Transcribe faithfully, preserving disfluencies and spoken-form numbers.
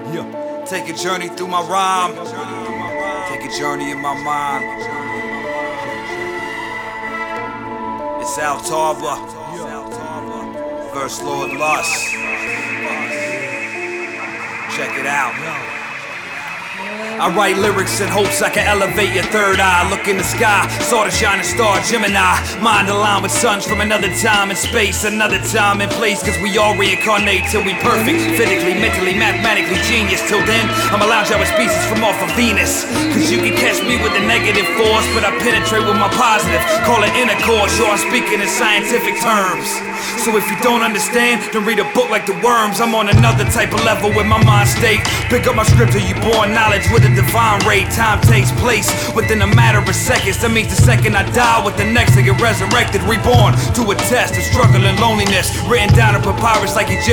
Yeah. Take a journey through my rhyme. Take a journey in my mind. It's Al Tarver, First Lord Lust. Check it out. I write lyrics in hopes I can elevate your third eye. Look in the sky, saw the shining star Gemini. Mind aligned with suns from another time and space, another time and place. Cause we all reincarnate till we perfect, physically, mentally, mathematically genius. Till then, I'm a lounge hour species from off of Venus. Cause you can catch me with a negative force, but I penetrate with my positive. Call it intercourse, sure I'm speaking in scientific terms. So if you don't understand, then read a book like The Worms. I'm on another type of level with my mind state. Pick up my scripture, you born knowledge with a divine rate. Time takes place within a matter of seconds. That means the second I die, with the next I get resurrected, reborn to a test of struggle and loneliness. Written down in papyrus like Egyptian